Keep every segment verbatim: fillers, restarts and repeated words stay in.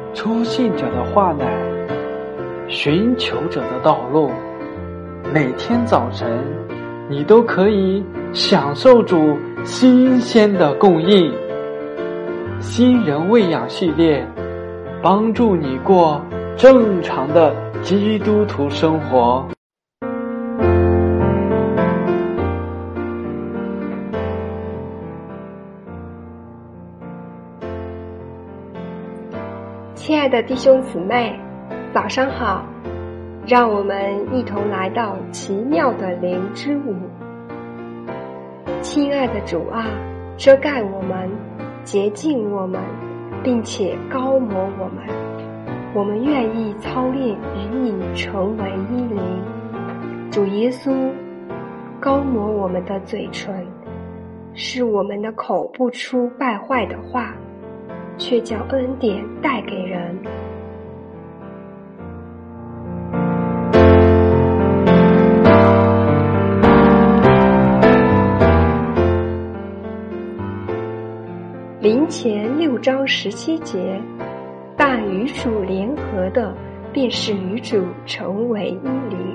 初信者的话乃寻求者的道路。每天早晨，你都可以享受主新鲜的供应。新人喂养系列，帮助你过正常的基督徒生活。 亲爱的弟兄姊妹，早上好，让我们一同来到奇妙的灵之舞。亲爱的主啊，遮盖我们，洁净我们，并且膏抹我们，我们愿意操练与你成为一灵。主耶稣，膏抹我们的嘴唇，使我们的口不出败坏的话，却将恩典带给人。林前六章十七节，但与主联合的，便是与主成为一灵。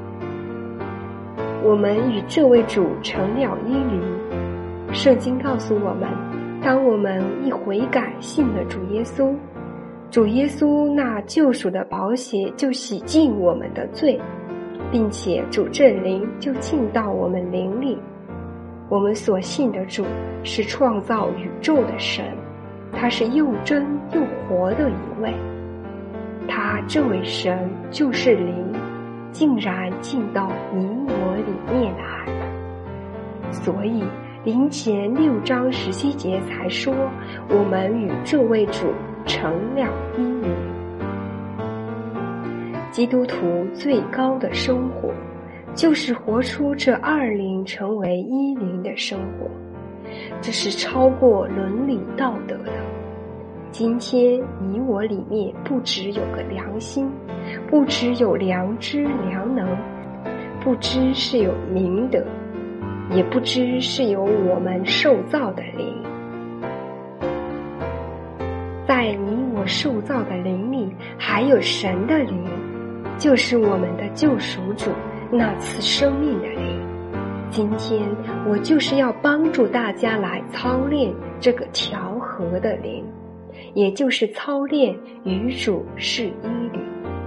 我们与这位主成了一灵。圣经告诉我们，当我们一悔改信了主耶稣，主耶稣那救赎的宝血就洗净我们的罪，并且主圣灵就进到我们灵里。我们所信的主是创造宇宙的神，他是又真又活的一位。他这位神就是灵，竟然进到你我里面来。所以林前六章十七节才说，我们与这位主成了一灵。基督徒最高的生活，就是活出这二灵成为一灵的生活，这是超过伦理道德的。今天你我里面不只有个良心，不只有良知良能，不知是有明德，也不知是有我们受造的灵。在你我受造的灵里，还有神的灵，就是我们的救赎主那赐生命的灵。今天我就是要帮助大家来操练这个调和的灵，也就是操练与主是一灵。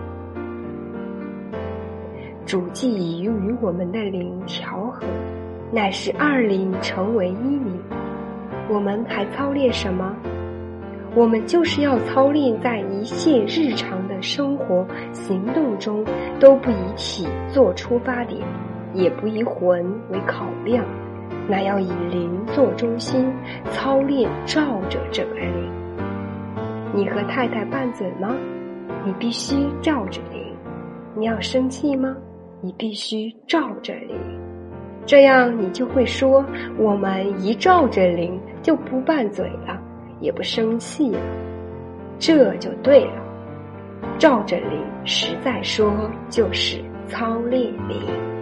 主既已与我们的灵调和，乃是二灵成为一灵。我们还操练什么？我们就是要操练在一切日常的生活行动中，都不以体做出发点，也不以魂为考量，乃要以灵做中心，操练照着这个灵。你和太太拌嘴吗？你必须照着灵。你要生气吗？你必须照着灵。这样你就会说，我们一照着灵，就不拌嘴了，也不生气了，这就对了。照着灵，实在说就是操练灵。